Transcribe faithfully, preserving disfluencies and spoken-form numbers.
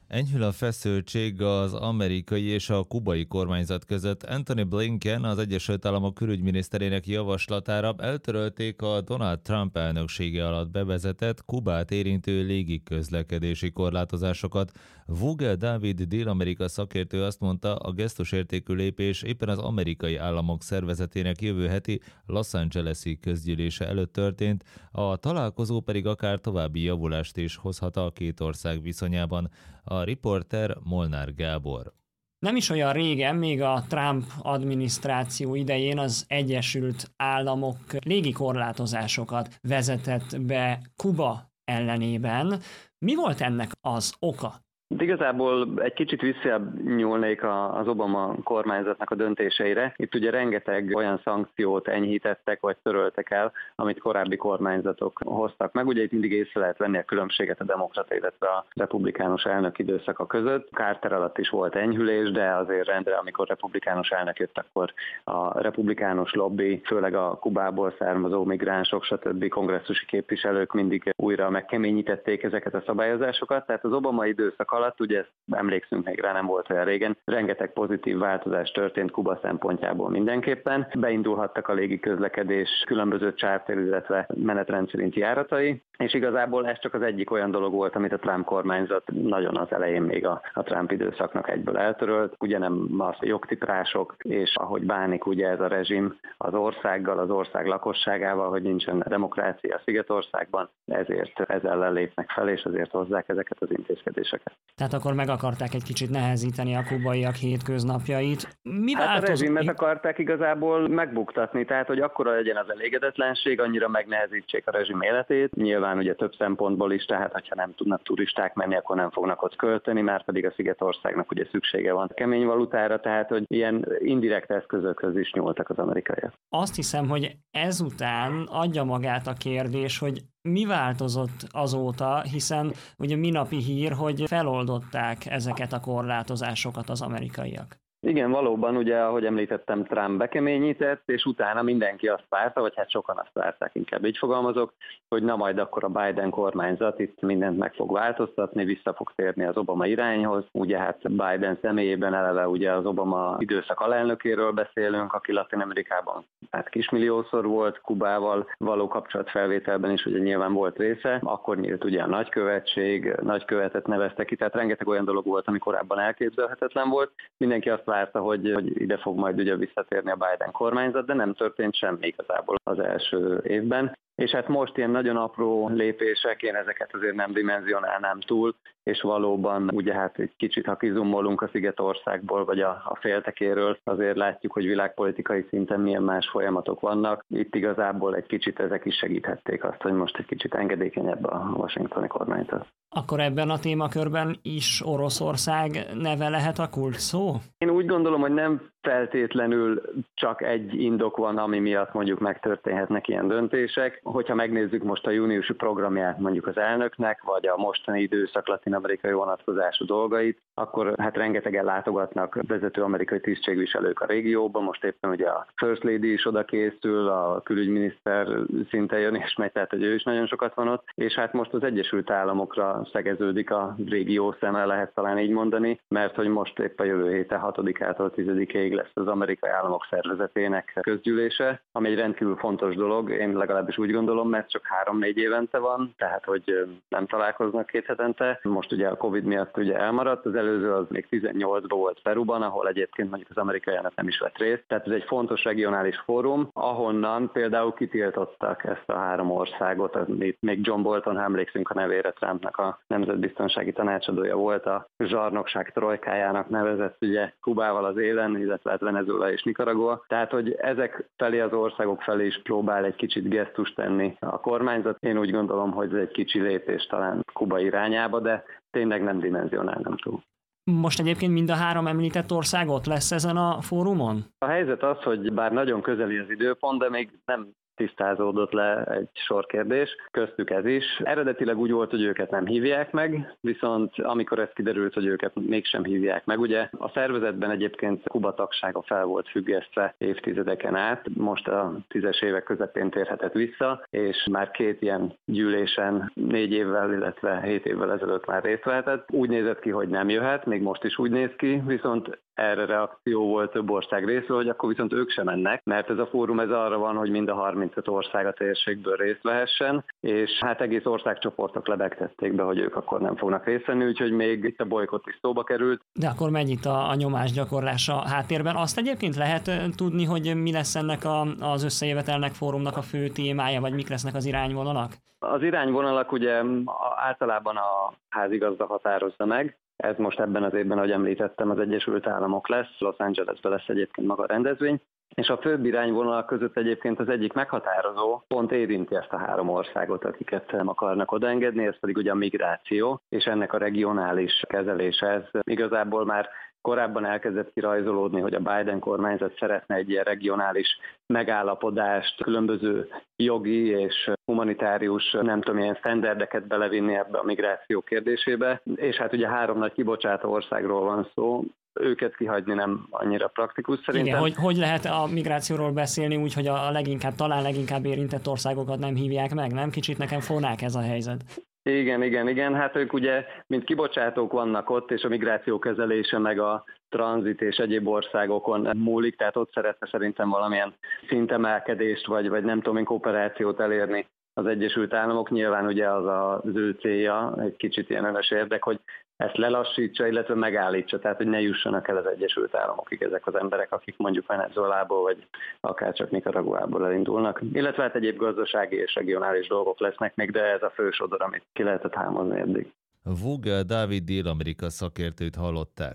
Enyhül a feszültség az amerikai és a kubai kormányzat között. Anthony Blinken, az Egyesült Államok külügyminiszterének javaslatára eltörölték a Donald Trump elnöksége alatt bevezetett Kubát érintő légiközlekedési korlátozásokat. Vogel Dávid Dél-Amerika szakértő azt mondta, a gesztusértékű lépés éppen az amerikai államok szervezetének jövő heti Los Angeles-i közgyűlése előtt történt, a találkozó pedig akár további javulást is hozhat a két ország viszonyában. A riporter Molnár Gábor. Nem is olyan régen, még a Trump adminisztráció idején az Egyesült Államok légikorlátozásokat vezetett be Kuba ellenében. Mi volt ennek az oka? De igazából egy kicsit visszanyúlnék az Obama kormányzatnak a döntéseire. Itt ugye rengeteg olyan szankciót enyhítettek, vagy töröltek el, amit korábbi kormányzatok hoztak meg. Ugye itt mindig észre lehet venni a különbséget a demokrata, illetve a republikánus elnök időszaka között. Carter alatt is volt enyhülés, de azért rendre, amikor republikánus elnök jött, akkor a republikánus lobby, főleg a Kubából származó migránsok, stb. Kongresszusi képviselők mindig újra megkeményítették ezeket a szabályozásokat. Tehát az Obama időszak alatt, ugye ezt emlékszünk még rá, nem volt olyan régen, rengeteg pozitív változás történt Kuba szempontjából mindenképpen. Beindulhattak a légiközlekedés különböző charter, illetve menetrend szerinti járatai, és igazából ez csak az egyik olyan dolog volt, amit a Trump kormányzat nagyon az elején még a, a Trump időszaknak egyből eltörölt. Ugye nem az jogtiprások, és ahogy bánik ugye ez a rezsim az országgal, az ország lakosságával, hogy nincsen demokrácia a Szigetországban, ezért ez ellen lépnek fel, és azért hozzák ezeket az intézkedéseket. Tehát akkor meg akarták egy kicsit nehezíteni a kubaiak hétköznapjait. Mi hát változott? A rezsimet akarták igazából megbuktatni, tehát hogy akkora legyen az elégedetlenség, annyira megnehezítsék a rezsim életét. Nyilván ugye több szempontból is, tehát ha nem tudnak turisták menni, akkor nem fognak ott költeni, már pedig a Szigetországnak ugye szüksége van kemény valutára, tehát hogy ilyen indirekt eszközökhöz is nyúltak az amerikaiak. Azt hiszem, hogy ezután adja magát a kérdés, hogy mi változott azóta, hiszen ugye minapi hír, hogy feloldották ezeket a korlátozásokat az amerikaiak. Igen, valóban, ugye, ahogy említettem, Trump bekeményített, és utána mindenki azt várta, vagy hát sokan azt várták, inkább így fogalmazok, hogy na majd akkor a Biden kormányzat itt mindent meg fog változtatni, vissza fog térni az Obama irányhoz. Ugye hát Biden személyében eleve ugye az Obama időszak alelnökéről beszélünk, aki Latin-Amerikában hát kismilliószor volt, Kubával való kapcsolatfelvételben is ugye nyilván volt része. Akkor nyílt ugye a nagykövetség, nagykövetet neveztek ki, tehát rengeteg olyan dolog volt, ami korábban elképzelhetetlen volt. Mindenki azt várta, hogy, hogy ide fog majd ugye visszatérni a Biden kormányzat, de nem történt semmi igazából az első évben. És hát most ilyen nagyon apró lépések, én ezeket azért nem dimenzionálnám túl, és valóban ugye hát egy kicsit, ha kizummolunk a Szigetországból, vagy a, a féltekéről, azért látjuk, hogy világpolitikai szinten milyen más folyamatok vannak. Itt igazából egy kicsit ezek is segíthették azt, hogy most egy kicsit engedékenyebb a washingtoni kormányzat. Akkor ebben a témakörben is Oroszország neve lehet a kulcs szó? Én úgy gondolom, hogy nem feltétlenül csak egy indok van, ami miatt mondjuk megtörténhetnek ilyen döntések. Hogyha megnézzük most a júniusi programját mondjuk az elnöknek, vagy a mostani időszak latin-amerikai vonatkozású dolgait, akkor hát rengetegen látogatnak vezető amerikai tisztségviselők a régióban. Most éppen ugye a First Lady is oda készül, a külügyminiszter szinte jön és megy, tehát hogy ő is nagyon sokat van ott. És hát most az Egyesült Államokra szegeződik a régió szeme, lehet talán így mondani, mert hogy most épp a jövő héten hatodikától tizedikéig lesz az Amerikai Államok Szervezetének közgyűlése, ami egy rendkívül fontos dolog, én legalábbis úgy gondolom, mert csak három-négy évente van, tehát hogy nem találkoznak két hetente. Most ugye a Covid miatt ugye elmaradt, az előző az még tizennyolcban volt Peruban, ahol egyébként mondjuk az amerikai elnök nem is vett részt. Tehát ez egy fontos regionális fórum, ahonnan például kitiltottak ezt a három országot, amit még John Bolton, ha emlékszünk a nevére, Trumpnak a nemzetbiztonsági tanácsadója volt, a zsarnokság trojkájának nevezett ugye Kubával az élen, illetve Venezuela és Nicaragua. Tehát, hogy ezek felé az országok felé is próbál egy kicsit gesztust tenni a kormányzat. Én úgy gondolom, hogy ez egy kicsi lépés talán Kuba irányába, de tényleg nem dimenzionálnám túl. Most egyébként mind a három említett ország ott lesz ezen a fórumon? A helyzet az, hogy bár nagyon közeli az időpont, de még nem tisztázódott le egy sor kérdés, köztük ez is. Eredetileg úgy volt, hogy őket nem hívják meg, viszont amikor ez kiderült, hogy őket mégsem hívják meg, ugye a szervezetben egyébként Kuba tagsága fel volt függesztve évtizedeken át, most a tízes évek közepén térhetett vissza, és már két ilyen gyűlésen négy évvel, illetve hét évvel ezelőtt már részt vehetett. Úgy nézett ki, hogy nem jöhet, még most is úgy néz ki, viszont erre reakció volt több ország részről, hogy akkor viszont ők sem mennek, mert ez a fórum ez arra van, hogy mind a harmincöt ország a térségből részt vehessen, és hát egész országcsoportok lebegtették be, hogy ők akkor nem fognak részt venni, úgyhogy még itt a bolykott is szóba került. De akkor megy itt a, a nyomásgyakorlás a háttérben. Azt egyébként lehet tudni, hogy mi lesz ennek a, az összejövetelnek, fórumnak a fő témája, vagy mik lesznek az irányvonalak? Az irányvonalak ugye általában a házigazda határozza meg. Ez most ebben az évben, ahogy említettem, az Egyesült Államok lesz, Los Angelesben lesz egyébként maga a rendezvény, és a főbb irányvonalak között egyébként az egyik meghatározó pont érinti ezt a három országot, akiket nem akarnak odaengedni, ez pedig ugye a migráció, és ennek a regionális kezelése. Ez igazából már korábban elkezdett kirajzolódni, hogy a Biden kormányzat szeretne egy ilyen regionális megállapodást, különböző jogi és humanitárius, nem tudom, ilyen sztenderdeket belevinni ebbe a migráció kérdésébe. És hát ugye három nagy kibocsátó országról van szó, őket kihagyni nem annyira praktikus szerintem. Igen, hogy, hogy lehet a migrációról beszélni úgy, hogy a leginkább, talán leginkább érintett országokat nem hívják meg, nem? Kicsit nekem fornák ez a helyzet. Igen, igen, igen. Hát ők ugye, mint kibocsátók vannak ott, és a migráció kezelése meg a tranzit és egyéb országokon múlik, tehát ott szeretne szerintem valamilyen szintemelkedést, vagy, vagy nem tudom én, kooperációt elérni az Egyesült Államok. Nyilván ugye az az ő célja, egy kicsit ilyen önös érdek, hogy ezt lelassítsa, illetve megállítsa, tehát hogy ne jussanak el az Egyesült Államokig ezek az emberek, akik mondjuk Venezuelából, vagy akár csak Nicaraguából elindulnak. Illetve hát egyéb gazdasági és regionális dolgok lesznek még, de ez a fő sodor, amit ki lehetett hámozni eddig. Vogel Dávid Dél-Amerika szakértőt hallották.